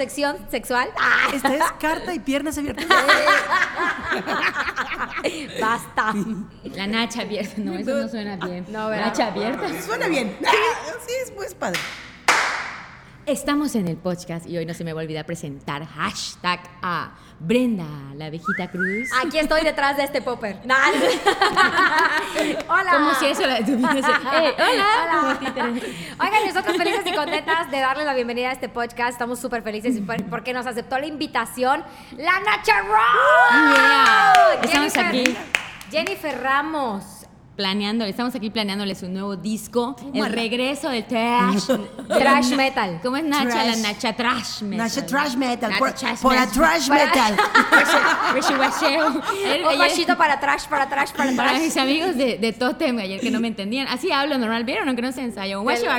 sección sexual. Esta es carta y piernas abiertas. Basta. La nacha abierta. No, eso no suena bien. No, ¿verdad? Nacha abierta. Suena bien. Sí, es pues padre. Estamos en el podcast y hoy no se me va a olvidar presentar hashtag a Brenda, la abejita Cruz. Aquí estoy detrás de este popper. Hola. Como si eso la tuviese. Hola. Oigan, nosotros felices y contentas de darle la bienvenida a este podcast. Estamos súper felices porque nos aceptó la invitación la Nacha Rock. Yeah. Estamos aquí Jennifer Ramos. Estamos aquí planeándole su nuevo disco, el regreso del trash. Trash metal. ¿Cómo es Nacha? Trash. La Nacha Trash Metal. Nacha Trash Metal. Nacha Por a Trash Metal. Un guachito para trash. Para mis amigos de Totem ayer que no me entendían, así hablo normal, ¿vieron? Aunque no se ensayó.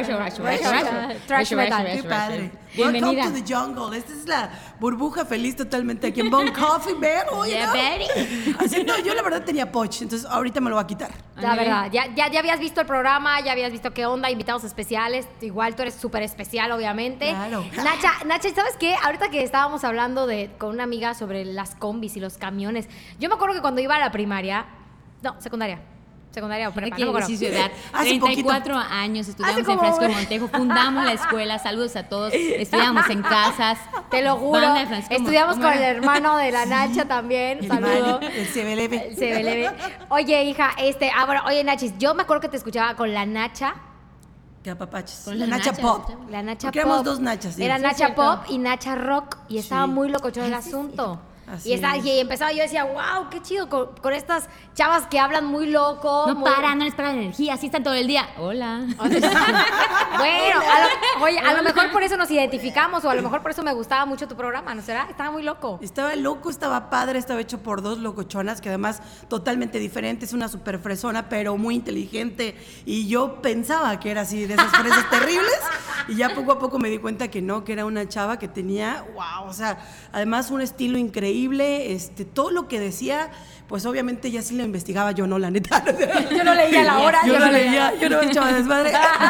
Trash metal. Qué padre. Bienvenida. Welcome to the jungle. Esta es la burbuja feliz totalmente aquí en Bon Coffee, Bear. Yeah, baby. Así, no, yo la verdad tenía poch, entonces ahorita me lo voy a quitar. La verdad, ya habías visto el programa, ya habías visto qué onda, invitados especiales. Igual tú eres súper especial, obviamente. Claro. Nacha, ¿sabes qué? Ahorita que estábamos hablando con una amiga sobre las combis y los camiones, yo me acuerdo que cuando iba a la primaria, secundaria o prepa, no me acuerdo. Sí, su edad. Hace 34 años, estudiamos Hace en como- Fresco de Montejo, fundamos la escuela, saludos a todos, estudiamos en casas. Te lo juro. Banda de Francisco, Estudiamos ¿cómo con era? el hermano de la Nacha también. Saludos. El CBLB. El CBLB. Oye, hija, oye, Nachis, yo me acuerdo que te escuchaba con la Nacha. Que apapaches. Con La la Nacha Nacha. Pop. La Nacha Porque Pop. éramos dos Nachas. sí. Era Sí, Nacha cierto. Pop y Nacha Rock. Y estaba Sí. muy locochón el asunto. Así Y es. empezaba yo decía, wow, qué chido con estas chavas que hablan muy loco. No muy- no les para la energía, así están todo el día. Hola. Bueno, a lo mejor por eso nos identificamos o a lo mejor por eso me gustaba mucho tu programa, ¿no será? Estaba muy loco. Estaba loco, estaba padre, estaba hecho por dos locochonas que además totalmente diferentes, una súper fresona, pero muy inteligente. Y yo pensaba que era así, de esas fresas terribles. Y ya poco a poco me di cuenta que no, que era una chava que tenía, wow, o sea, además un estilo increíble. Todo lo que decía, pues obviamente ya sí lo investigaba yo, no, la neta. Yo no leía la hora, Yo no leía, yo no echaba desmadre.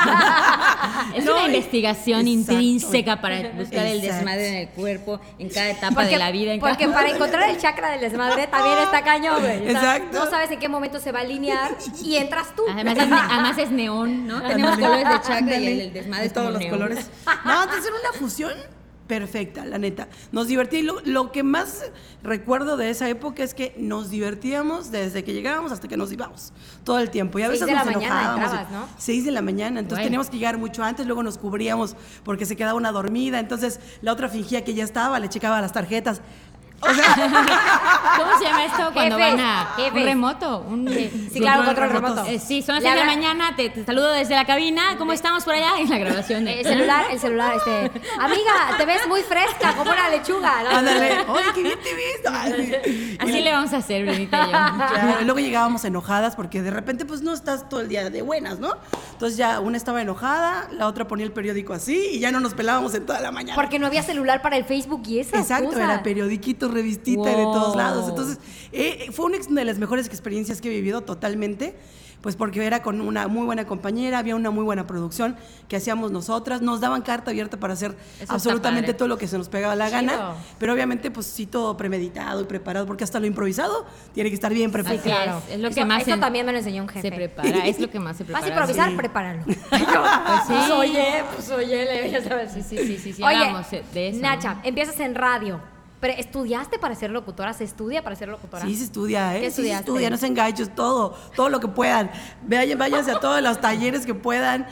Es No, una investigación exacto. intrínseca para buscar el Exacto. desmadre en el cuerpo, en cada etapa de la vida. Porque para encontrar el chakra del desmadre también está cañón, güey. O sea, Exacto. no sabes en qué momento se va a alinear y entras tú. Además es neón, ¿no? Tenemos Ándale. colores de chakra y Ándale. el desmadre De es todos como los neón. colores. No, entonces era una fusión perfecta, la neta. Nos divertí. Lo que más recuerdo de esa época es que nos divertíamos desde que llegábamos hasta que nos íbamos. Todo el tiempo. Y a 6 veces de la nos mañana enojábamos. entrabas, ¿no? 6 de la mañana. Entonces Güey. teníamos que llegar mucho antes, luego nos cubríamos porque se quedaba una dormida. Entonces la otra fingía que ya estaba, le checaba las tarjetas. O sea, ¿Cómo se llama esto cuando Jefes, van a jefes. un remoto? Sí, claro, control remoto. Sí, son las Le 6 de la habla- mañana, te saludo desde la cabina. ¿Cómo estamos por allá? En la grabación de... El celular, amiga, te ves muy fresca, como una lechuga, ¿no? ándale. Oye, qué bien te ves. Ay, Así le vamos a hacer, Brunita y yo. Claro, y luego llegábamos enojadas porque de repente pues no estás todo el día de buenas, ¿no? Entonces ya una estaba enojada, la otra ponía el periódico así y ya no nos pelábamos en toda la mañana. Porque no había celular para el Facebook y esas Exacto, cosas. era periodiquito, revistita de Wow. todos lados. Entonces fue una de las mejores experiencias que he vivido totalmente. Pues porque era con una muy buena compañera, había una muy buena producción que hacíamos nosotras, nos daban carta abierta para hacer está absolutamente padre. todo lo que se nos pegaba la Chido. gana, pero obviamente pues sí todo premeditado y preparado, porque hasta lo improvisado tiene que estar bien Así preparado. Claro. es lo Eso- que más eso también me lo enseñó un jefe. se prepara, es lo que más se prepara. ¿Vas a improvisar? Sí. Prepáralo. Pues sí. Pues oye, ya sabes. Sí, Oye, hagamos de eso. Nacha, empiezas en radio. Pero ¿estudiaste para ser locutora? ¿Se estudia para ser locutora? Sí, se estudia, ¿eh? ¿Qué Sí, se estudiaste? estudia, no se enganchos, todo lo que puedan. Váyanse a todos los talleres que puedan.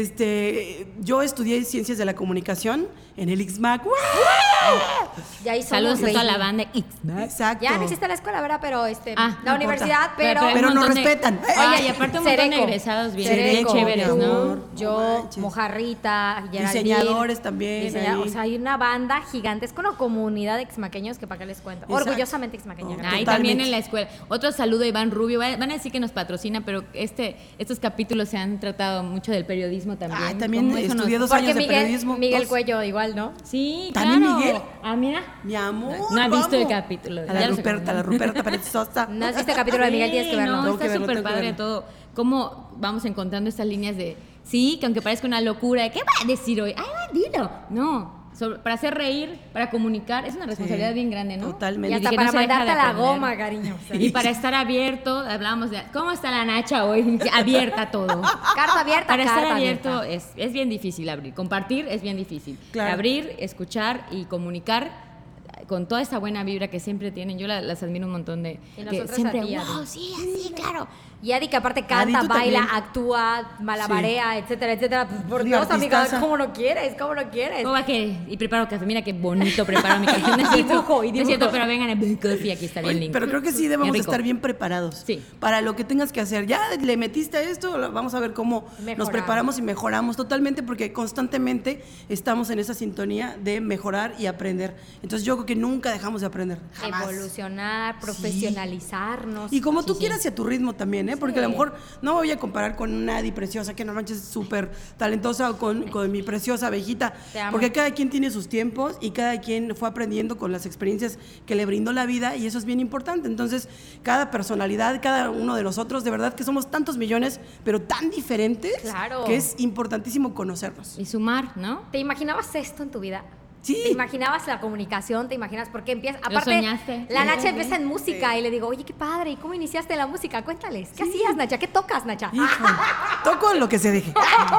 Yo estudié Ciencias de la Comunicación en el IXMAC. Ya hizo Saludos a unos toda la 20. banda X. Exacto. Ya no existe la escuela, ¿verdad? Pero Ah, la no importa. universidad, pero... Pero un nos montón de- respetan. Oye, y aparte un montón de Sereco. egresados bien Sereco, chéveres, tú, ¿no? No Yo, manches. Mojarrita, Geraldine. Diseñadores también ahí. O sea, hay una banda gigantesca, una comunidad de exmaqueños que para qué les cuento. Exacto. Orgullosamente exmaqueña. Oh. Ahí Totalmente. también en la escuela. Otro saludo a Iván Rubio. Van a decir que nos patrocina, pero estos capítulos se han tratado mucho del periodismo también. Ay, también Cómo eso nos- estudié 2 Porque años de periodismo. Miguel dos. Cuello igual, ¿no? Sí, ¿También claro. Miguel? Ah, mira. Mi amor. No ha visto vamos. el capítulo. A Ya la lo Ruperta, sacamos. Pérez Sosa. No has visto el capítulo de Miguel, tienes que verlo. No, Tengo que está verlo, súper tengo que padre verlo. todo. Cómo vamos encontrando estas líneas de, sí, que aunque parezca una locura, ¿qué va a decir hoy? Ay, dilo. No. para hacer reír, para comunicar, es una responsabilidad bien grande, ¿no? Totalmente. Y hasta que para no se deja mandarte de a la aprender. goma, cariño. O sea, Y para estar abierto, hablábamos de cómo está la Nacha hoy, abierta todo. carta abierta, Para carta estar abierto abierta. es bien difícil abrir. Compartir es bien difícil. Claro. Abrir, escuchar y comunicar con toda esa buena vibra que siempre tienen. Yo las admiro un montón de... Y que nosotros siempre, a ti, Adi. wow, sí, así, claro. Y Adi, que aparte Adi, canta, tú baila, también. actúa, malabarea, etcétera, etcétera. Pues, por Sí, Dios, amiga, artistaza. ¿cómo no quieres? ¿Cómo no quieres? ¿Cómo va que? Y preparo café. Mira qué bonito preparo mi café. No es cierto, Dibujo, y no es cierto, dibujo. pero vengan a Blue Coffee, aquí está bien Oye, lindo. pero creo que sí debemos Bien rico. estar bien preparados Sí. para lo que tengas que hacer. Ya le metiste a esto, vamos a ver cómo nos Mejorar. preparamos y mejoramos totalmente porque constantemente estamos en esa sintonía de mejorar y aprender. Entonces yo creo que nunca dejamos de aprender. Jamás. Evolucionar, profesionalizarnos. Y como tú Sí, quieras y a tu ritmo también, ¿eh? Porque a lo mejor no me voy a comparar con una Adi preciosa, que no manches es súper talentosa, o con mi preciosa abejita. Te amo. Porque cada quien tiene sus tiempos y cada quien fue aprendiendo con las experiencias que le brindó la vida y eso es bien importante. Entonces, cada personalidad, cada uno de nosotros, de verdad que somos tantos millones, pero tan diferentes, Claro. que es importantísimo conocernos. Y sumar, ¿no? ¿Te imaginabas esto en tu vida? Sí. ¿Te imaginabas la comunicación? ¿Te imaginas por qué empieza? ¿Lo Aparte, soñaste? la Sí. Nacha empieza en música y le digo, oye, qué padre, ¿y cómo iniciaste la música? Cuéntales, ¿qué hacías, Nacha? ¿Qué tocas, Nacha? Hijo, toco lo que se deje.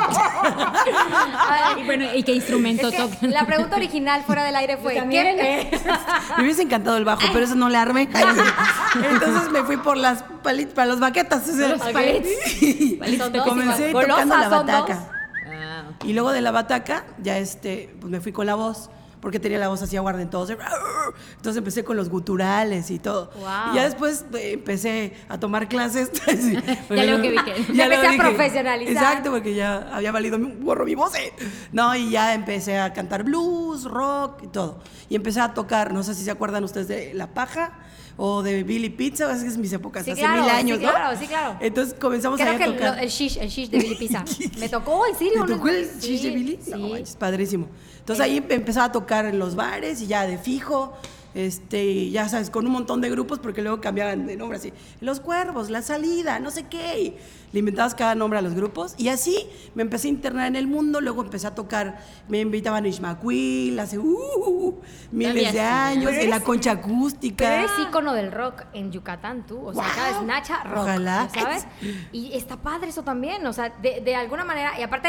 Ay, Y bueno, ¿y qué instrumento es que tocan? la pregunta original fuera del aire fue, también. Me hubiese encantado el bajo, pero eso no le armé. Entonces me fui por las para los baquetas. O sea, Los palets. Son dos comencé igual. tocando la Golosas, son bataca. Ah, ok. Y luego de la bataca, ya pues me fui con la voz, porque tenía la voz así aguardentosa. Entonces empecé con los guturales y todo. Wow. Y ya después empecé a tomar clases. Sí, porque luego no- que vi que- Ya luego empecé a dije, profesionalizar. Exacto, porque ya había valido un gorro mi voz. No, y ya empecé a cantar blues, rock y todo. Y empecé a tocar, no sé si se acuerdan ustedes de La Paja o de Billy Pizza, es que es mis épocas, Sí, hace claro, 1000 años, sí, ¿no? claro, sí, claro. Entonces comenzamos Creo ahí que a tocar. el shish de Billy Pizza. Me tocó, ¿en serio? ¿Te ¿No? tocó el Sí, shish de Billy? Sí. No, manches, padrísimo. Entonces ahí empezaba a tocar en los bares y ya de fijo, ya sabes, con un montón de grupos porque luego cambiaban de nombre así. Los Cuervos, La Salida, no sé qué. Y le inventabas cada nombre a los grupos y así me empecé a internar en el mundo, luego empecé a tocar, me invitaban a Ishmaquil hace miles de Todavía sí. años, Pero en la eres- concha Pero acústica. eres ícono del rock en Yucatán, tú. O sea, ¡Guau! acá es Nacha Rock. Ojalá. ¿Sabes? Y está padre eso también. O sea, de alguna manera. Y aparte,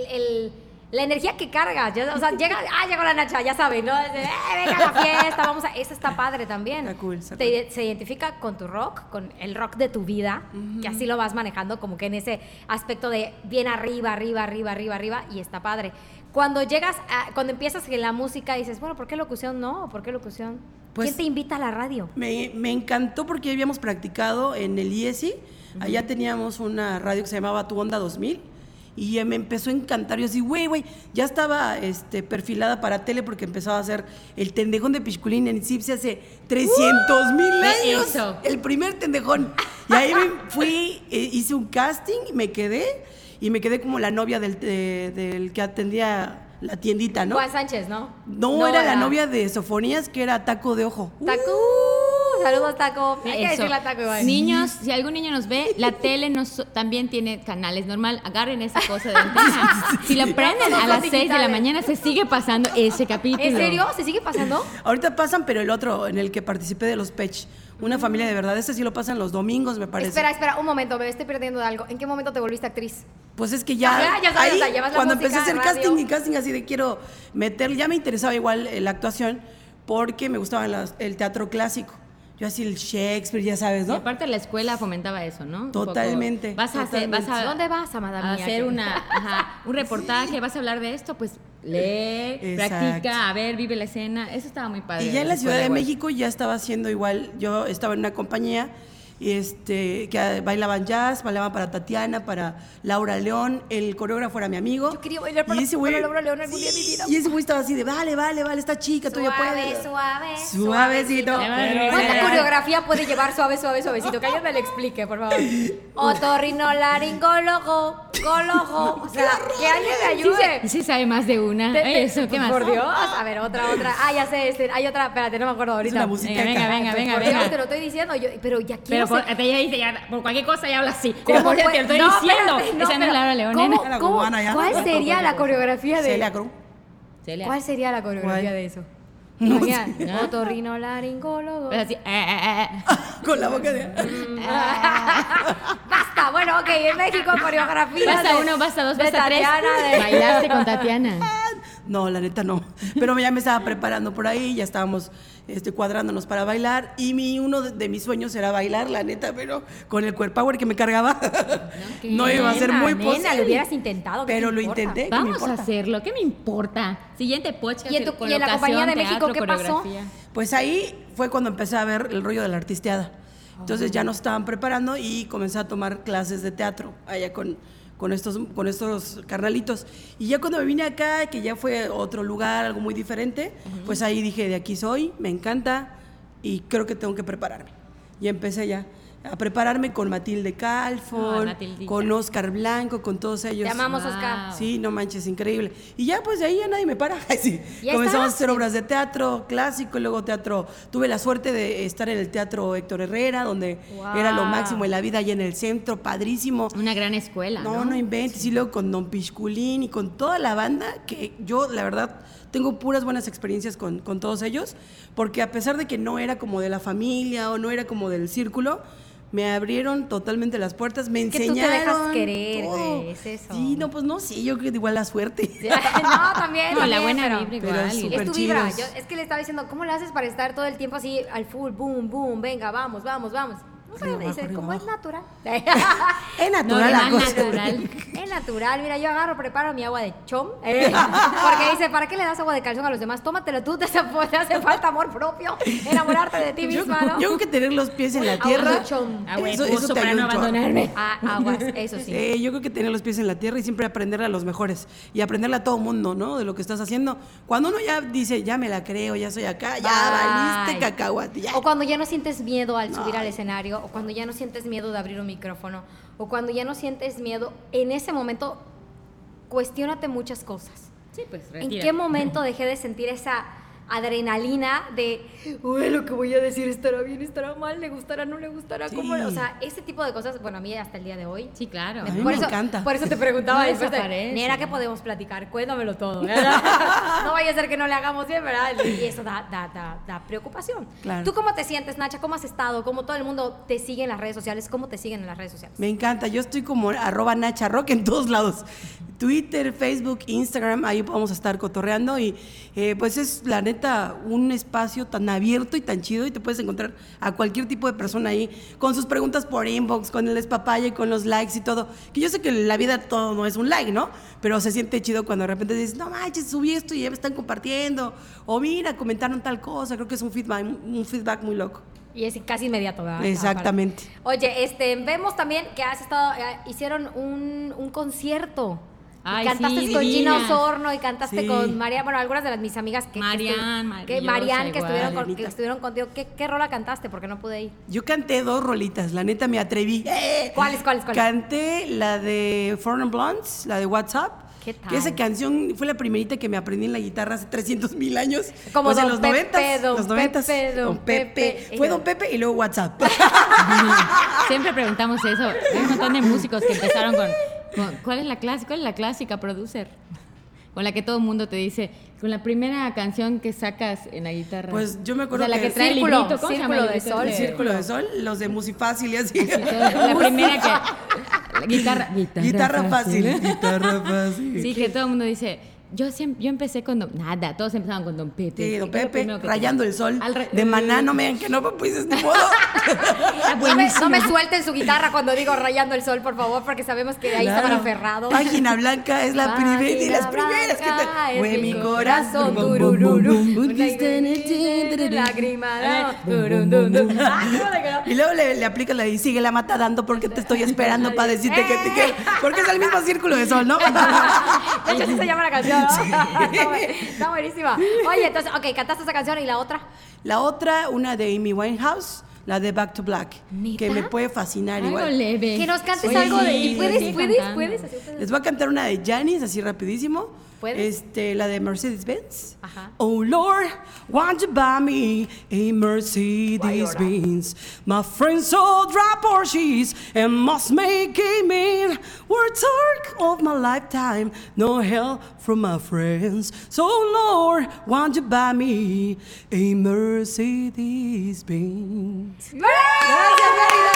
la energía que cargas. O sea, llegó la Nacha, ya sabes, ¿no? Venga a la fiesta, vamos a. Eso está padre también. Está cool, está Se identifica con tu rock, con el rock de tu vida, que así lo vas manejando, como que en ese aspecto de bien arriba, y está padre. Cuando cuando empiezas en la música, dices, bueno, ¿por qué locución no? ¿Por qué locución? Pues- ¿Quién te invita a la radio? Me encantó porque habíamos practicado en el IESI. Allá teníamos una radio que se llamaba Tu Onda 2000 y me empezó a encantar. Yo así, güey, ya estaba perfilada para tele porque empezaba a hacer el tendejón de Pichculín en Ipsi hace 300,000 años. Eso. El primer tendejón. Y ahí me fui, hice un casting y me quedé como la novia del que atendía la tiendita, ¿no? Juan Sánchez, ¿no? No, era la novia de Sofonías, que era Taco de Ojo. Taco. Saludos, Taco. Hay que Eso. decirle a Taco igual. Niños, si algún niño nos ve, la tele también tiene canales. Normal, agarren esa cosa de antena. Si lo prenden Todos a las son 6 de la digitales. mañana, se sigue pasando ese capítulo. ¿En serio? ¿Se sigue pasando? Ahorita pasan, pero el otro en el que participé de los Pech, una familia de verdad, ese sí lo pasan los domingos, me parece. Espera, un momento, me estoy perdiendo de algo. ¿En qué momento te volviste actriz? Pues es que ya, Ah, ya sabes, ahí, o sea, llevas la cuando música, empecé a hacer radio. casting así de quiero meter, ya me interesaba igual la actuación porque me gustaba el teatro clásico. Yo así el Shakespeare, ya sabes, Y ¿no? aparte la escuela fomentaba eso, ¿no? Un poco. Totalmente, Vas a totalmente. ¿Dónde vas, amada a mía? hacer un reportaje, vas a hablar de esto, pues lee, Exacto. practica, a ver, vive la escena. Eso estaba muy padre. Y ya en la escuela Ciudad de igual. México ya estaba haciendo igual, yo estaba en una compañía que bailaban jazz, bailaban para Tatiana, para Laura León, el coreógrafo era mi amigo. Yo quería bailar para Y ese güey- Laura León algún día de mi vida. Y ese güey estaba así de, vale, esta chica, todavía puede. Suavecito. ¿Cuánta coreografía puede llevar suavecito? Que alguien me lo explique, por favor. Otorrinolaringólogo, gólogo. O sea, que alguien me ayude. Sí sabe más de una. Ay, eso, ¿qué más? Por Dios. A ver, otra. Ah, ya sé, hay otra. Espérate, no me acuerdo ahorita. Es una música. Venga. Por Dios, te lo estoy diciendo. Pero ya quiero Pero ser- por cualquier cosa ya habla así. ¿Cómo Pero por eso fue? te lo estoy No, diciendo. espérate, Esa no es pero Laura León, ¿cómo- nena. Era cómo- cubana ya. ¿Cuál sería la coreografía de...? Celia Cruz. Celia. ¿Cuál sería la coreografía ¿Cuál? de eso? No Imagina, sé. otorrinolaringólogo. Pues así, Con la boca de... Basta, bueno, ok, en México coreografía. Basta uno, basta dos, de basta tres. Tatiana, de- Bailaste con Tatiana. No, la neta no. Pero ya me estaba preparando por ahí, ya estábamos cuadrándonos para bailar. Y uno de mis sueños era bailar, la neta, pero con el core power que me cargaba, no iba a ser muy Nena, posible. lo hubieras intentado. ¿qué Pero te lo importa? intenté. ¿qué me Vamos a importa? hacerlo, ¿qué me importa? Siguiente podcast. ¿Y en tu- y en la colocación, Compañía de México teatro, qué pasó? coreografía. Pues ahí fue cuando empecé a ver el rollo de la artisteada. Entonces ya nos estaban preparando y comencé a tomar clases de teatro allá con estos carnalitos. Y ya cuando me vine acá, que ya fue otro lugar, algo muy diferente, pues ahí dije, de aquí soy, me encanta y creo que tengo que prepararme. Y empecé ya a prepararme con Matilde Calfon, Matildita. con Oscar Blanco, con todos ellos. Te amamos, Wow. Oscar. Sí, no manches, increíble. Y ya pues de ahí ya nadie me para. Ay, sí. ¿Ya Comenzamos estás? a hacer obras de teatro clásico y luego teatro. Tuve la suerte de estar en el Teatro Héctor Herrera, donde Wow. era lo máximo en la vida allá en el centro, padrísimo. Una gran escuela, ¿no? No inventes. Y luego con Don Pichculín y con toda la banda, que yo, la verdad, tengo puras buenas experiencias con todos ellos, porque a pesar de que no era como de la familia o no era como del círculo, me abrieron totalmente las puertas, me Que tú te enseñaron. dejas querer, todo. güey, es eso. Sí, no, pues no, sí, yo creo que igual la suerte. No, también. No, la también, buena pero- vibra pero igual. es y- súper Es tu vibra. chidos. Es que le estaba diciendo, ¿cómo le haces para estar todo el tiempo así al full, boom, boom, venga, vamos, vamos, vamos? No sé, Arriba, me dice, abajo, como es arriba, natural. Es No, natural la más cosa. natural. Es natural. Mira, yo agarro, preparo mi agua de chom. Porque dice, ¿para qué le das agua de calzón a los demás? Tómatelo tú, te hace falta amor propio. Enamorarte de ti Yo, misma, ¿no? yo creo que tener los pies en la Agua tierra. de chom. Agua de Eso pozo te para ayuda no un chorro. abandonarme. Ah, aguas, eso sí. Yo creo que tener los pies en la tierra y siempre aprenderle a los mejores y aprenderle a todo mundo, ¿no? De lo que estás haciendo. Cuando uno ya dice, ya me la creo, ya soy acá, ya valiste Bye. cacahuate, ya. O cuando ya no sientes miedo al subir al escenario, o cuando ya no sientes miedo de abrir un micrófono, o cuando ya no sientes miedo, en ese momento, cuestiónate muchas cosas. Sí, pues ¿En retírate. qué momento dejé de sentir esa adrenalina de, uy, lo que voy a decir estará bien, estará mal, le gustará, no le gustará? Sí. ¿Cómo? O sea, ese tipo de cosas, bueno, a mí hasta el día de hoy. Sí, claro. A mí Por me eso, encanta. Por eso te preguntaba No después de, desaparece. Nera, ¿qué podemos platicar? Cuéntamelo todo. ¿Verdad? No vaya a ser que no le hagamos bien, ¿verdad? Y eso da preocupación. Claro. ¿Tú cómo te sientes, Nacha? ¿Cómo has estado? ¿Cómo todo el mundo te sigue en las redes sociales? ¿Cómo te siguen en las redes sociales? Me encanta, yo estoy como @NachaRock en todos lados. Twitter, Facebook, Instagram, ahí vamos a estar cotorreando y pues es la neta un espacio tan abierto y tan chido y te puedes encontrar a cualquier tipo de persona ahí con sus preguntas por inbox, con el despapalle, con los likes y todo. Que yo sé que en la vida todo no es un like, ¿no? Pero se siente chido cuando de repente dices, no manches, subí esto y ya me están compartiendo. O mira, comentaron tal cosa. Creo que es un feedback muy loco. Y es casi inmediato, ¿verdad? Exactamente. Oye, vemos también que has estado, hicieron un concierto. Y Ay, cantaste sí, con Gina divina. Osorno y cantaste Sí. con María, bueno, algunas de mis amigas que Marian, que maravillosa estuvieron, igual. que estuvieron contigo. ¿Qué rola cantaste? Porque no pude ir. Yo canté 2 rolitas, la neta me atreví. ¿Cuáles? Canté la de Foreign Blondes, la de WhatsApp. ¿Qué tal? Que esa canción fue la primerita que me aprendí en la guitarra hace 300,000 años. Como Pues en Don los Pepe, 90s, Don los 90s, Pepe, Don Pepe. Fue Don Pepe y luego WhatsApp. Siempre preguntamos eso. Hay un montón de músicos que empezaron con ¿cuál es la clásica producer? Con la que todo el mundo te dice, con la primera canción que sacas en la guitarra. Pues yo me acuerdo o sea, la que trae el Círculo, librito, ¿cómo se llama? Círculo El de librito Sol. El Círculo de Sol, los de Musifácil y así. La primera que... la Guitarra fácil. Guitarra fácil. Sí, que todo el mundo dice, yo empecé con Nada, todos empezaban con Don Pepe. Sí, Don ¿Qué es lo Pepe, primero que Rayando el Sol, Al de Maná, no me digan que no, pues ni modo. No me suelten su guitarra cuando digo Rayando el Sol, por favor, porque sabemos que ahí Claro. estaban aferrados. Página Blanca es la primera y las Página primeras que blanca te... es Fue mi corazón, bum, bum, bum, bum, bum, bum, bum, bum. lágrima, dum, dum, dum. Ah, ¿cómo te quedó? Y luego le aplicas la de sigue la mata dando porque te estoy esperando para decirte que te quiero. Porque es el mismo Círculo de Sol, ¿no? De hecho, así se llama la canción, ¿no? Está buenísima. Oye, entonces, ok, cantaste esa canción y la otra. La otra, una de Amy Winehouse, la de Back to Black, ¿Neta? que me puede fascinar Algo igual. leve. Que nos cantes Oye, algo de. sí, ¿Y puedes? sigue cantando. Así puedes. Les voy a cantar una de Janis, así rapidísimo. ¿Puedes? La de Mercedes-Benz. Ajá. Oh Lord, won't you buy me a Mercedes-Benz? My friends all drive Porsches and must make a man. Work hard, of my lifetime, no help from my friends. So Lord, won't you buy me a Mercedes-Benz? ¡Gracias,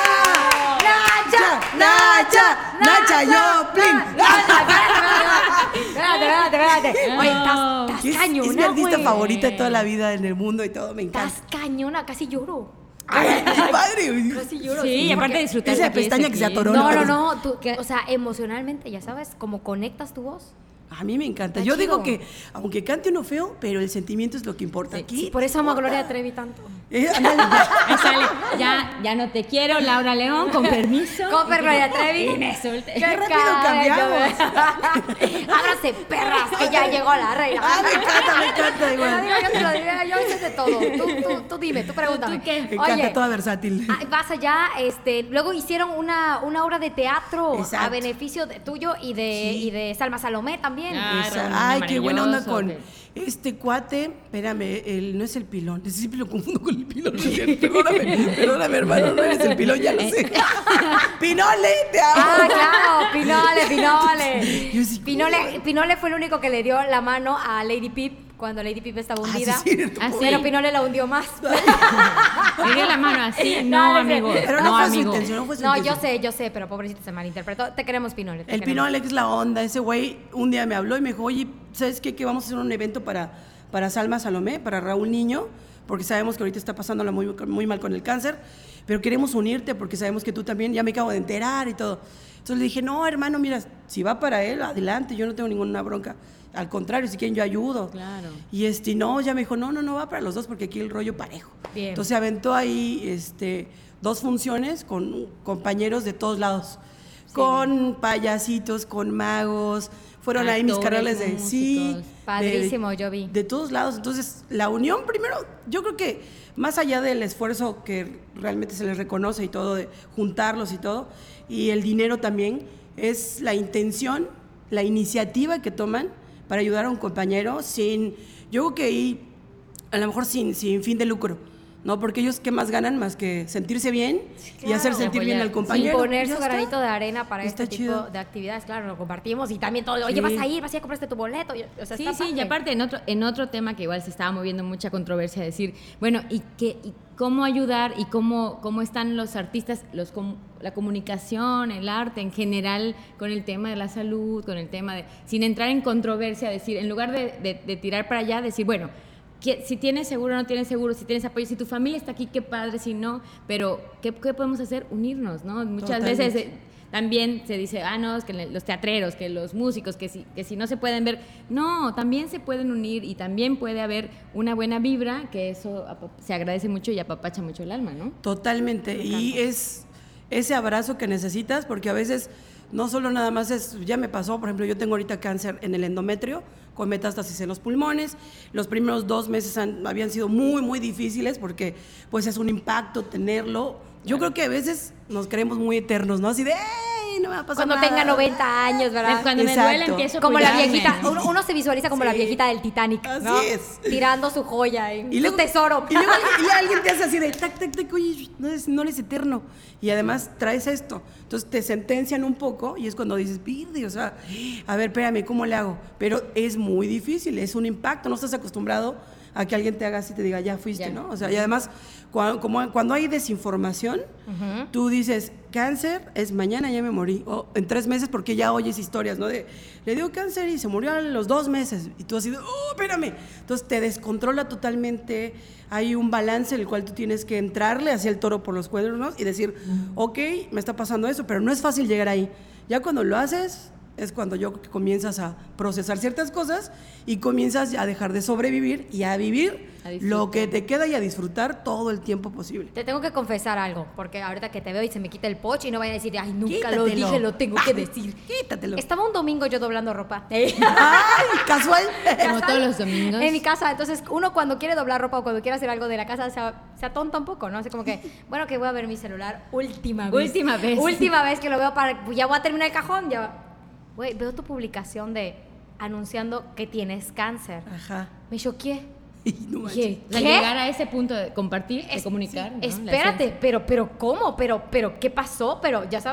Nacha Joplin. Espérate. Oye, estás Es cañona, mi artista güey. favorita de toda la vida en el mundo y todo, me encanta. Estás cañona, casi lloro. Ay, qué padre, güey. Casi lloro. Sí, y aparte porque- disfrutar esa de pestaña que se atoró. No. O sea, emocionalmente, ya sabes, como conectas tu voz. A mí me encanta. Está Yo digo chido. que, aunque cante uno feo, pero el sentimiento es lo que importa. Sí, Aquí. Sí, por eso amo a Gloria Trevi tanto. Ándale, ya. Ahí sale, ya no te quiero, Laura León, con permiso. Coper Gloria Trevi. Y me solté. Qué rápido cambiamos. Ábranse, perras, que ya llegó la reina. Ah, me encanta Te lo igual. digo, yo te lo digo, yo sé de todo. Tú dime, tú pregúntame. ¿Tú qué? Me encanta, toda versátil. Vas allá, luego hicieron una obra de teatro Exacto. a beneficio tuyo y de Salma Salomé también. Ah, Ay, qué buena onda con maravilloso, este cuate. Espérame, no es el pilón. Siempre lo confundo con el pilón. Perdóname, hermano, no eres el pilón, ya lo sé. Pinole, te amo. Ah, claro, Pinole. Yo sí, Pinole fue el único que le dio la mano a Lady Pip cuando Lady Pip estaba hundida. sí, cierto. Ah, sí. Pero Pinole la hundió más. Me dio la mano así, no, amigo. Pero no fue su intención, no fue su No, intención. yo sé, pero pobrecito se malinterpretó. Te queremos, Pinole. te El queremos. Pinole es la onda. Ese güey un día me habló y me dijo, oye, ¿sabes qué? Que vamos a hacer un evento para Salma Salomé, para Raúl Niño, porque sabemos que ahorita está pasándola muy mal con el cáncer, pero queremos unirte porque sabemos que tú también, ya me acabo de enterar y todo. Entonces le dije, no, hermano, mira, si va para él, adelante, yo no tengo ninguna bronca. Al contrario, si quieren yo ayudo. Claro. Y no, ya me dijo, no va para los dos porque aquí el rollo parejo. Bien. Entonces se aventó ahí 2 funciones con compañeros de todos lados. Con payasitos, con magos. Fueron ahí mis Actores, canales de músicos. Padrísimo, yo vi. De todos lados. Entonces, la unión primero, yo creo que más allá del esfuerzo que realmente se les reconoce y todo, de juntarlos y todo, y el dinero también, es la intención, la iniciativa que toman para ayudar a un compañero yo creo que ahí, a lo mejor sin fin de lucro, ¿no? Porque ellos, ¿qué más ganan? Más que sentirse bien y hacer sentir bien al Sin compañero. poner Ya su está. granito de arena para Está este chido. tipo de actividades, claro, lo compartimos y también todo, oye, Sí. vas a ir a comprarte tu boleto, o sea, Sí, está sí, y padre. aparte en otro tema que igual se estaba moviendo mucha controversia, decir, bueno, y cómo ayudar y cómo están los artistas, la comunicación, el arte en general con el tema de la salud, con el tema de, sin entrar en controversia, decir, en lugar de tirar para allá, decir, bueno, si tienes seguro o no tienes seguro, si tienes apoyo, si tu familia está aquí, qué padre, si no, pero ¿qué podemos hacer? Unirnos, ¿no? Muchas Totalmente. veces también se dice, no, es que los teatreros, que los músicos, que si no se pueden ver. No, también se pueden unir y también puede haber una buena vibra, que eso se agradece mucho y apapacha mucho el alma, ¿no? Totalmente. Y es ese abrazo que necesitas, porque a veces no solo nada más ya me pasó, por ejemplo, yo tengo ahorita cáncer en el endometrio, con metástasis en los pulmones. Los primeros 2 meses habían sido muy, muy difíciles porque pues es un impacto tenerlo. Yo creo que a veces nos creemos muy eternos, ¿no? Así de, ¡ey! No me va a pasar Cuando nada. tenga 90 años, ¿verdad? Cuando me Exacto. duele empiezo a Como la cuidarme. viejita, uno se visualiza como la Sí. viejita del Titanic, Así ¿no? es. Tirando su joya y luego- su tesoro. Y luego alguien te hace así de tac, tac, tac, oye, no eres eterno. Y además traes esto. Entonces te sentencian un poco y es cuando dices, pirde, o sea, a ver, espérame, ¿cómo le hago? Pero es muy difícil, es un impacto, no estás acostumbrado a que alguien te haga así y te diga, ya fuiste, Ya. ¿no? O sea, y además, cuando hay desinformación, tú dices, cáncer es mañana, ya me morí, o en 3 meses, porque ya oyes historias, ¿no? Le dio cáncer y se murió a los 2 meses, y tú así, espérame. Entonces te descontrola totalmente, hay un balance en el cual tú tienes que entrarle hacia el toro por los cuernos y decir, ok, me está pasando eso, pero no es fácil llegar ahí. Ya cuando lo haces, es cuando yo creo que comienzas a procesar ciertas cosas y comienzas a dejar de sobrevivir y a vivir A disfrutar. lo que te queda y a disfrutar todo el tiempo posible. Te tengo que confesar algo, porque ahorita que te veo y se me quita el poche y no vaya a decir, ay, nunca lo Quítatelo. dije, lo tengo que decir. Quítatelo. Estaba un domingo yo doblando ropa. ¡Ay, casual! Como todos los domingos. En mi casa, entonces uno cuando quiere doblar ropa o cuando quiere hacer algo de la casa se atonta un poco, ¿no? Así como que, bueno, que voy a ver mi celular última vez. Última vez que lo veo ya voy a terminar el cajón, ya. Güey, veo tu publicación anunciando que tienes cáncer. Ajá. Me choqué. Y no manches. Dije, O sea, llegar a ese punto de compartir, de comunicar. ¿no? La Espérate, esencia. pero ¿cómo? Pero ¿qué pasó? Pero, ¿ya sabes?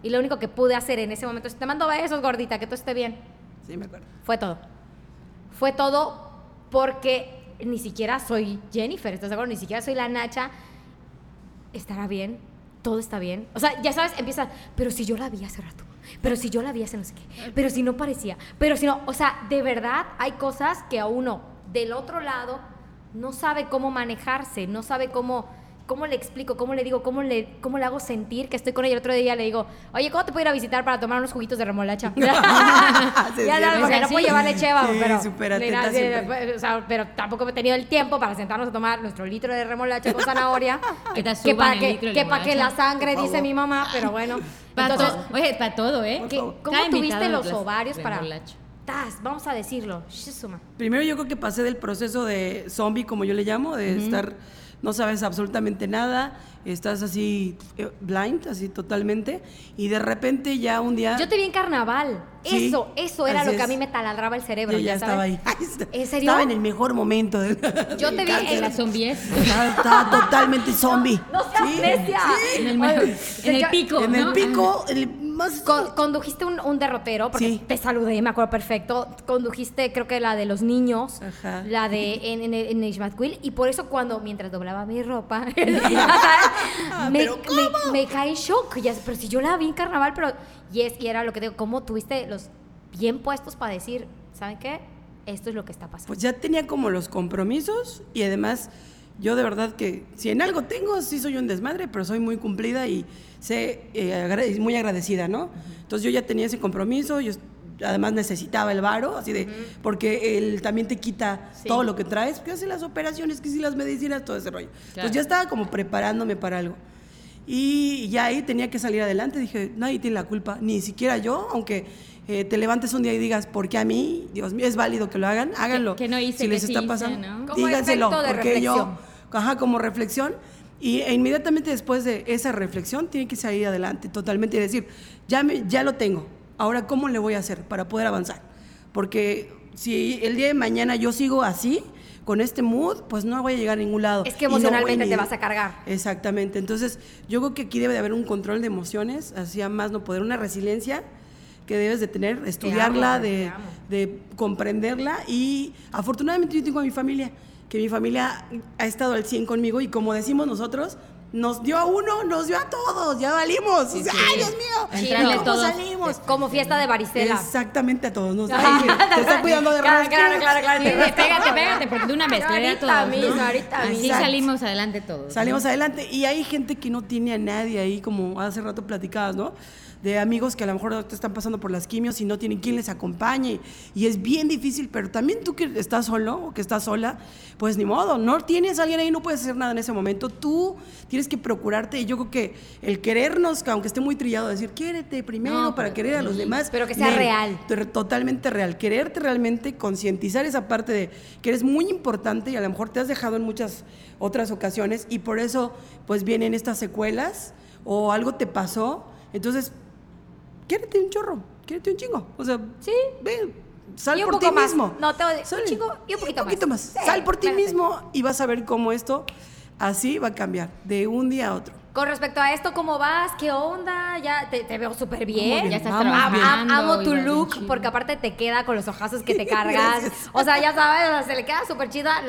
Y lo único que pude hacer en ese momento es, te mando besos, gordita, que todo esté bien. Sí, me acuerdo. Fue todo. Fue todo porque ni siquiera soy Jennifer, ¿estás de acuerdo? Ni siquiera soy la Nacha. ¿Estará bien? ¿Todo está bien? O sea, ya sabes, empieza, pero si yo la vi hace rato, pero si yo la vi hace no sé qué, pero si no parecía, pero si no, o sea, de verdad hay cosas que a uno del otro lado no sabe cómo manejarse, no sabe cómo le explico, cómo le digo, cómo le hago sentir que estoy con ella. El otro día le digo, oye, ¿cómo te puedo ir a visitar para tomar unos juguitos de remolacha? Sí, Ya sí, porque no puedo llevar leche, vamos, sí, pero, súper atenta siempre. o sea, pero tampoco he tenido el tiempo para sentarnos a tomar nuestro litro de remolacha con zanahoria. Que te que suban para el que, litro de que para que la remolacha. sangre, Por dice favor. mi mamá, pero bueno. Para Entonces, todo, oye, para todo, ¿eh? ¿cómo Cada tuviste invitado los les- ovarios para...? remolacha. Vamos a decirlo. Shizuma. Primero yo creo que pasé del proceso de zombie, como yo le llamo, de estar, no sabes absolutamente nada, estás así blind, así totalmente, y de repente ya un día... Yo te vi en carnaval. Sí, Eso era así lo que a es. mí me taladraba el cerebro. Yo ya ¿sabes? estaba ahí. ¿En serio? Estaba en el mejor momento. Yo te vi En la zombies. Estaba totalmente zombie. No seas Sí, necia. sí. En el, mejor- Oye, en el yo- pico, En el ¿no? pico, el más... Condujiste un derrotero, porque Sí. te saludé, me acuerdo perfecto. Condujiste, creo que la de los niños, Ajá. la de en Ishmael, y por eso mientras doblaba mi ropa, me caí en shock. Pero si yo la vi en carnaval, y era lo que digo, ¿cómo tuviste los bien puestos para decir, ¿saben qué? Esto es lo que está pasando. Pues ya tenía como los compromisos y además yo de verdad que si en algo tengo, sí soy un desmadre, pero soy muy cumplida y muy agradecida, ¿no? Entonces yo ya tenía ese compromiso, yo además necesitaba el varo, así de, porque él también te quita Sí. todo lo que traes, que hace las operaciones, que si las medicinas, todo ese rollo. Entonces ya estaba como preparándome para algo. Y ya ahí tenía que salir adelante, dije, nadie tiene la culpa, ni siquiera yo, aunque te levantes un día y digas, ¿por qué a mí? Dios mío, es válido que lo hagan, háganlo. que no hice, si que les sí está hice, pasando, ¿no? Como díganselo, efecto de porque reflexión. como reflexión. E inmediatamente después de esa reflexión, tiene que salir adelante totalmente y decir, ya lo tengo, ahora ¿cómo le voy a hacer para poder avanzar? Porque si el día de mañana yo sigo así, con este mood, pues no voy a llegar a ningún lado. Es que Y no voy emocionalmente ni- te vas a cargar. Exactamente. Entonces, yo creo que aquí debe de haber un control de emociones, así a más no poder, una resiliencia que debes de tener, estudiarla, amo, te de, amo. de comprenderla. Y afortunadamente yo tengo a mi familia, que mi familia ha estado al 100 conmigo y como decimos nosotros, nos dio a uno, nos dio a todos, ya valimos. O sea, ¡ay, Dios mío! Entrarle ¿Cómo todos. salimos? Como fiesta de varicela. Exactamente a todos. Nos te está cuidando de Claro, rascar. claro. Sí, pégate, porque de una vez, que era todos, Ahorita mismo, ¿no? ahorita Así mismo. Exacto. salimos adelante todos. Salimos ¿no? adelante y hay gente que no tiene a nadie ahí, como hace rato platicabas, ¿no? De amigos que a lo mejor te están pasando por las quimios y no tienen quien les acompañe y es bien difícil, pero también tú que estás solo o que estás sola, pues ni modo, no tienes a alguien ahí, no puedes hacer nada en ese momento, tú tienes que procurarte y yo creo que el querernos, aunque esté muy trillado, decir, quiérete primero No, para pero- querer a los demás. pero que sea real. Totalmente real, quererte realmente, concientizar esa parte de que eres muy importante y a lo mejor te has dejado en muchas otras ocasiones y por eso pues vienen estas secuelas o algo te pasó, entonces quiérete un chorro, quiérete un chingo, o sea, Sí. ve, sal Y un por ti poco más. mismo. No, un Sale. chingo y un poquito más. Sí, Sal por ti espérate. mismo y vas a ver cómo esto así va a cambiar de un día a otro. Con respecto a esto, ¿cómo vas? ¿Qué onda? Ya te veo súper bien. Ya estás Vamos trabajando. Amo y tu vas bien look chido. porque aparte te queda con los ojazos que te cargas. O sea, ya sabes, o sea, se le queda súper chida.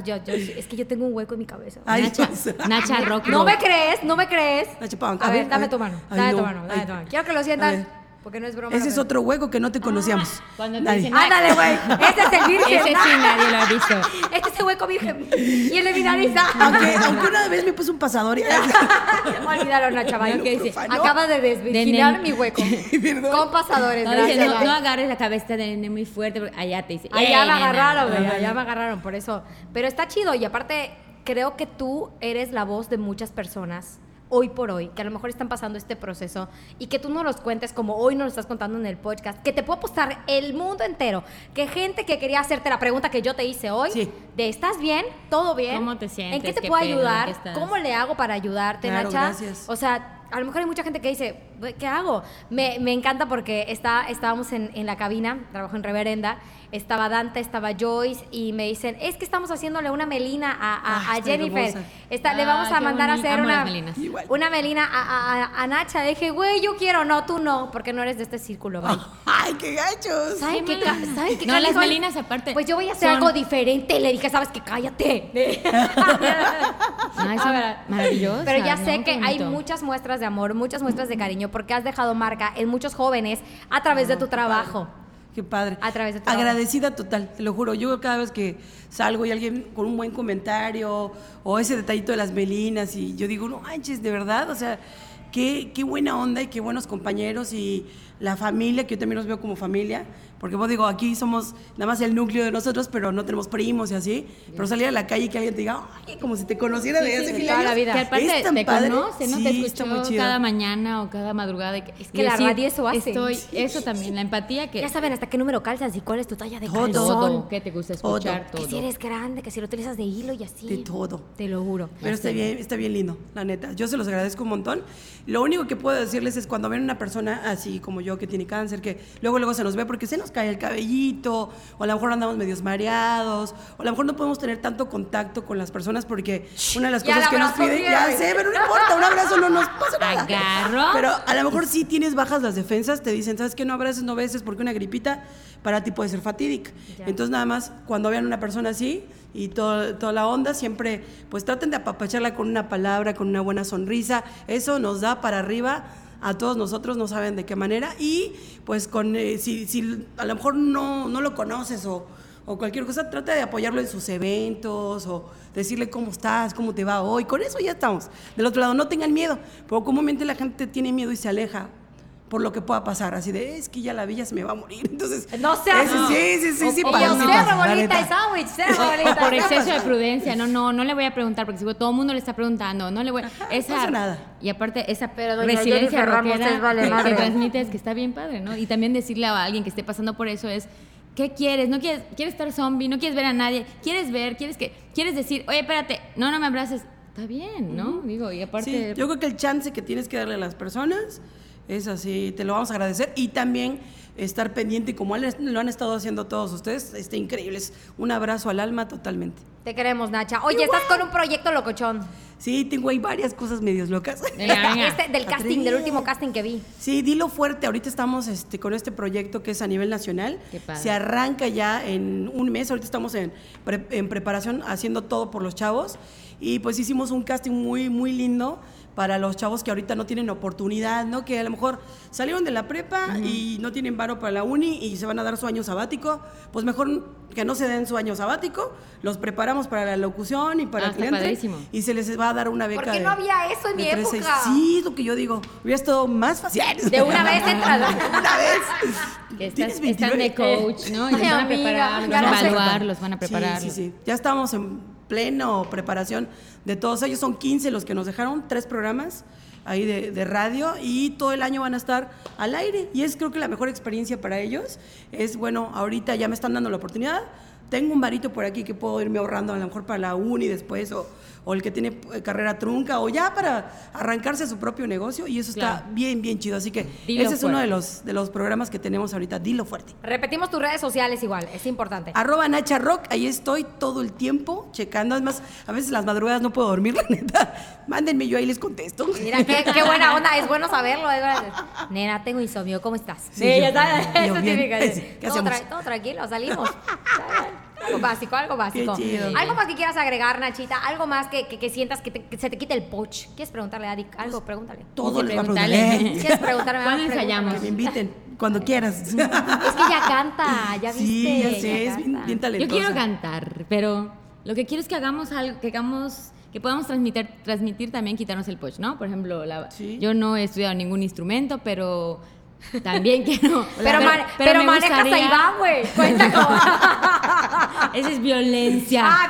Es que yo tengo un hueco en mi cabeza. Ay, Nacha, Dios. Nacha Rock. No me crees, no me crees. Nacha Punk, A ver, dame ver. tu mano. Ay, Dame no. tu mano. Dame Ay. tu mano. Quiero que lo A sientan ver. porque no es broma. Ese es otro hueco que no te conocíamos. Cuando te Nadie. dicen, Ándale, güey. Ese es el virgen. Ese sí nadie lo ha visto. Este es el hueco virgen. Y el de mi nariz. Aunque una vez me puse un pasador y... Olvídalo, Nacha, vaya. Lo que dice, Acaba de desvirginar de mi hueco. Perdón. Con pasadores. No, dice, gracias. no agarres la cabeza de nene muy fuerte, porque allá te dice. Allá me nena". agarraron, güey. Ajá. Allá me agarraron, por eso. Pero está chido y aparte creo que tú eres la voz de muchas personas hoy por hoy, que a lo mejor están pasando este proceso y que tú no los cuentes como hoy nos lo estás contando en el podcast, que te puedo apostar el mundo entero, que gente que quería hacerte la pregunta que yo te hice hoy, Sí. de ¿estás bien? ¿Todo bien? ¿Cómo te sientes? ¿En qué te ¿Qué puedo pedo? ¿En ayudar? qué estás? ¿Cómo le hago para ayudarte, Claro, Nacha? gracias. O sea, a lo mejor hay mucha gente que dice, ¿qué hago? Me encanta porque estábamos en la cabina, trabajo en Reverenda, estaba Dante, estaba Joyce y me dicen, es que estamos haciéndole una melina a está Jennifer. hermosa. Le vamos a qué mandar a bonito. hacer Amo las melinas. una melina a Nacha. Le dije, güey, yo quiero, no, tú no, porque no eres de este círculo, güey. ¡Ay, qué gachos! ¿Saben qué? ¿Saben qué? No, las canijo? melinas aparte. Pues yo voy a hacer son- algo diferente. Le dije, ¿sabes qué? Cállate. Ay, son maravillosas. Pero ya ¿no? sé Qué que hay bonito. muchas muestras de amor, muchas muestras de cariño, porque has dejado marca en muchos jóvenes a través de tu trabajo. Qué padre. A través de tu Agradecida total, te lo juro. Yo cada vez que salgo y alguien con un buen comentario o ese detallito de las melinas y yo digo, no manches, de verdad, o sea, qué buena onda y qué buenos compañeros y la familia, que yo también los veo como familia, porque vos digo, aquí somos nada más el núcleo de nosotros, pero no tenemos primos y así, pero salir a la calle y que alguien te diga, ay, como si te conociera de hace de mil toda años. la vida. Que aparte Es tan te padre. conoce, ¿no? Sí, Te está escuchó muy chido. cada mañana o cada madrugada. Es que la radio eso hace. Eso también, la empatía que... Ya saben hasta qué número calzas y cuál es tu talla de Todo. calzón. Todo, que te gusta escuchar, Que todo. si eres grande, que si lo utilizas de hilo y así. De todo. Te lo juro. Pero está bien lindo, la neta. Yo se los agradezco un montón. Lo único que puedo decirles es cuando ven una persona así como yo que tiene cáncer, que luego se nos ve porque se nos cae el cabellito, o a lo mejor andamos medios mareados, o a lo mejor no podemos tener tanto contacto con las personas porque una de las Ya cosas el que nos abrazo piden, bien. ya sé, pero no importa, un abrazo no nos pasa nada. Agarro. Pero a lo mejor sí tienes bajas las defensas, te dicen, ¿sabes qué? No abraces, no beses porque una gripita para ti puede ser fatídica. Ya. Entonces nada más cuando vean una persona así y toda la onda, siempre pues traten de apapacharla con una palabra, con una buena sonrisa. Eso nos da para arriba a todos nosotros, no saben de qué manera. Y pues si a lo mejor no lo conoces o cualquier cosa, trata de apoyarlo en sus eventos o decirle cómo estás, cómo te va hoy. Con eso ya estamos. Del otro lado, no tengan miedo, porque comúnmente la gente tiene miedo y se aleja por lo que pueda pasar, así de, es que ya la vi, ya se me va a morir. Entonces, No seas- no. sí, O pasa, yo, sí pasa, cerro la bolita neta. y sándwich, cerro O bolita. por exceso de prudencia, no le voy a preguntar porque si todo el mundo le está preguntando, no le voy pasa nada. Y aparte esa Pero doña resiliencia Jennifer Ramos rockera es vale que madre. transmites que está bien padre, ¿no? Y también decirle a alguien que esté pasando por eso es ¿qué quieres? ¿No quieres estar zombie? ¿No quieres ver a nadie? ¿Quieres ver? ¿Quieres decir, oye, espérate, no me abraces? Está bien, ¿no? Digo, y aparte... Sí, yo creo que el chance que tienes que darle a las personas es así, te lo vamos a agradecer y también estar pendiente como lo han estado haciendo todos ustedes, está increíble, es un abrazo al alma totalmente. Te queremos, Nacha. Oye, estás con un proyecto locochón. Sí, tengo ahí varias cosas medios locas. Venga. Del casting, Atrevida. del último casting que vi. Sí, dilo fuerte, ahorita estamos con este proyecto que es a nivel nacional. Qué padre. Se arranca ya en un mes, ahorita estamos en preparación haciendo todo por los chavos y pues hicimos un casting muy, muy lindo para los chavos que ahorita no tienen oportunidad, ¿no? Que a lo mejor salieron de la prepa y no tienen varo para la uni y se van a dar su año sabático, pues mejor que no se den su año sabático, los preparamos para la locución y para Ah, que está le entre, padrísimo. y se les va a dar una beca. ¿Por qué no había eso en de mi 3, época? 6. Sí, es lo que yo digo, hubiera estado más fácil. De una vez entras. Una vez. Que Tienes están de 29. coach, ¿no? Y los Ay, van a amiga, preparar, los ya van a lo sé. evaluar, los van a preparar. Sí. Ya estamos en pleno preparación de todos ellos. Son 15 los que nos dejaron, 3 programas ahí de radio y todo el año van a estar al aire. Y es creo que la mejor experiencia para ellos. Es, bueno, ahorita ya me están dando la oportunidad. Tengo un varito por aquí que puedo irme ahorrando a lo mejor para la uni después o el que tiene carrera trunca o ya para arrancarse a su propio negocio y eso Claro. está bien, bien chido. Así que Dilo ese es uno fuerte. de los programas que tenemos ahorita. Dilo fuerte. Repetimos tus redes sociales igual, es importante. @Nacha Rock, ahí estoy todo el tiempo checando. Además, a veces las madrugadas no puedo dormir, la neta. Mándenme, yo ahí les contesto. Mira, qué buena onda, es bueno saberlo. Nena, tengo insomnio, ¿cómo estás? Sí, yo- ya está. yo Eso bien. típica. ¿Qué hacemos? Todo tranquilo, salimos. Algo básico, algo básico. Qué chido. Algo más que quieras agregar, Nachita, algo más que sientas que se te quite el poch. ¿Quieres preguntarle a Adi algo? Pregúntale. Todo les va a Pregúntale. preguntar. ¿Quieres preguntarme algo? ¿Cuándo ensayamos? Que me inviten cuando quieras. Es que ya canta, ya viste. Sí, ya sé, es canta. bien Yo talentosa. quiero cantar, pero lo que quiero es que hagamos algo, que podamos transmitir también, quitarnos el poch, ¿no? Por ejemplo, Sí. yo no he estudiado ningún instrumento, pero también quiero. Pero me manejas a gustaría- Iván, güey. Cuenta cómo. Esa es violencia. Ay,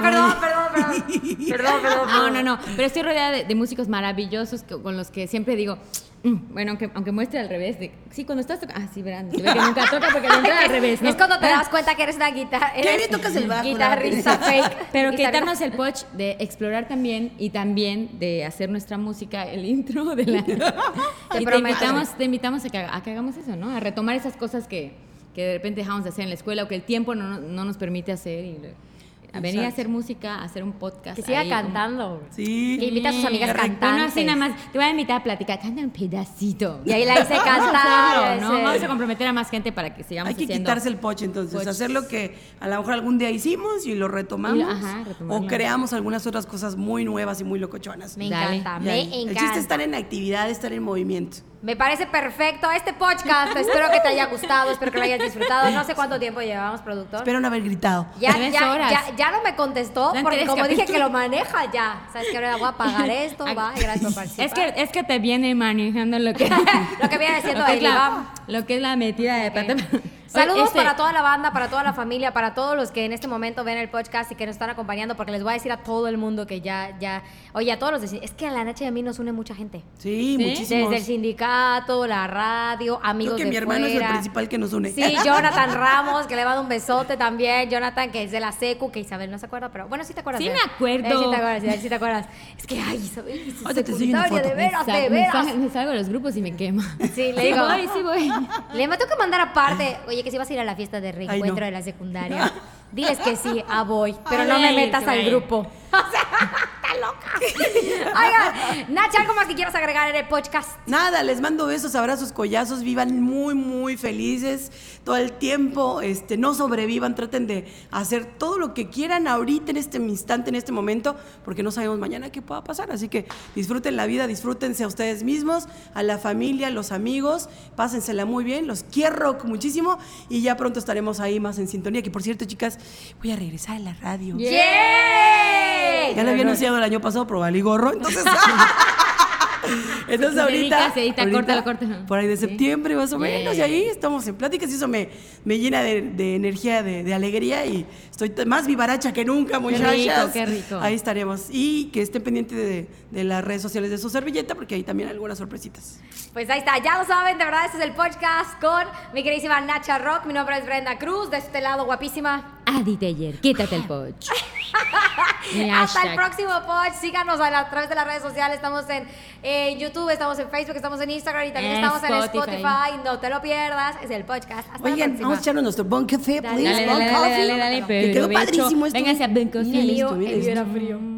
perdón. No. Pero estoy rodeada de músicos maravillosos con los que siempre digo, Bueno, aunque muestre al revés. Sí, cuando estás tocando. Sí, verán. Se ve que nunca toca porque le entra al revés, ¿no? Es cuando te das cuenta que eres una guitarra. Qué bien tocas el bajo, Guitarrista fake. Pero Guitarrista. quitarnos el poch de explorar también y también de hacer nuestra música, el intro de la... y te invitamos a que hagamos eso, ¿no? A retomar esas cosas que de repente dejamos de hacer en la escuela o que el tiempo no nos permite hacer y a venir a hacer música, a hacer un podcast. Que siga ahí, cantando. Sí. Que invita a sus amigas cantantes. Bueno, así nada más, te voy a invitar a platicar, canta un pedacito. Y ahí la hice cantar. ¿No? Vamos a comprometer a más gente para que sigamos Hay que haciendo. quitarse el poche, entonces, poches. hacer lo que a lo mejor algún día hicimos y lo retomamos. retomarlo. O creamos algunas otras cosas muy nuevas y muy locochonas. Me Dale. encanta, Y me ahí, encanta. el chiste es estar en actividad, estar en movimiento. Me parece perfecto este podcast. Espero que te haya gustado, espero que lo hayas disfrutado. No sé cuánto tiempo llevamos, productor. Espero no haber gritado. Ya, 3 ya, horas. ya no me contestó, Dan porque 3 como dije capítulos. que lo maneja ya. ¿Sabes qué? Ahora voy a pagar esto, va, y gracias por participar. Es que te viene manejando lo que... Lo que viene siendo lo que es el la, IBAM. lo que es la metida de pata. Saludos para toda la banda, para toda la familia, para todos los que en este momento ven el podcast y que nos están acompañando, porque les voy a decir a todo el mundo que oye, a todos los es que a la Nacha y a mí nos une mucha gente. Sí, muchísimos. Desde el sindicato, la radio, amigos Creo que de mi hermano es el fuera. principal que nos une. Sí, Jonathan Ramos, que le mando un besote también. Jonathan, que es de la secu, que Isabel no se acuerda, pero bueno, sí te acuerdas. Sí de él. me acuerdo. Sí te acuerdas, sí te acuerdas. Es que, ay, Isabel, es Ahorita te enseño una secundaria, foto. de veras, de veras. Me salgo de los grupos y me quema. Sí, le digo. Sí voy. Le tengo que mandar aparte, oye, que si vas a ir a la fiesta de reencuentro no. de la secundaria, diles que sí, voy, pero Ay, no me ay, metas se al vaya. grupo. O sea, está loca. Oiga, Nacha, ¿algo más que quieras agregar en el podcast? Nada, les mando besos, abrazos, collazos, vivan muy, muy felices todo el tiempo, no sobrevivan, traten de hacer todo lo que quieran ahorita, en este instante, en este momento, porque no sabemos mañana qué pueda pasar, así que disfruten la vida, disfrútense a ustedes mismos, a la familia, a los amigos, pásensela muy bien, los quiero muchísimo y ya pronto estaremos ahí más en sintonía, que por cierto, chicas, voy a regresar a la radio. ¡Yay! Ya lo había anunciado el año pasado, pero valí gorro, entonces... Entonces ahorita, córtalo. por ahí de septiembre más o menos, y ahí estamos en pláticas y eso me llena de energía, de alegría y estoy más vivaracha que nunca, muchachas. Qué rico. Ahí estaremos. Y que estén pendientes de las redes sociales de Su Servilleta porque hay también algunas sorpresitas. Pues ahí está, ya lo saben, de verdad, este es el podcast con mi queridísima Nacha Rock. Mi nombre es Brenda Cruz, de este lado, guapísima. Adi Teller, quítate el poch. Hasta el próximo podcast. Síganos a través de las redes sociales. Estamos en YouTube, estamos en Facebook, estamos en Instagram y también estamos en Spotify. No te lo pierdas. Es el podcast. Hasta la Oigan, próxima. vamos a echarnos nuestro Bon Café, please. Dale, Bon Coffee. dale, Que quedó provecho. padrísimo esto. Vénganse a Bon Coffee. El mío Listo, mira era frío.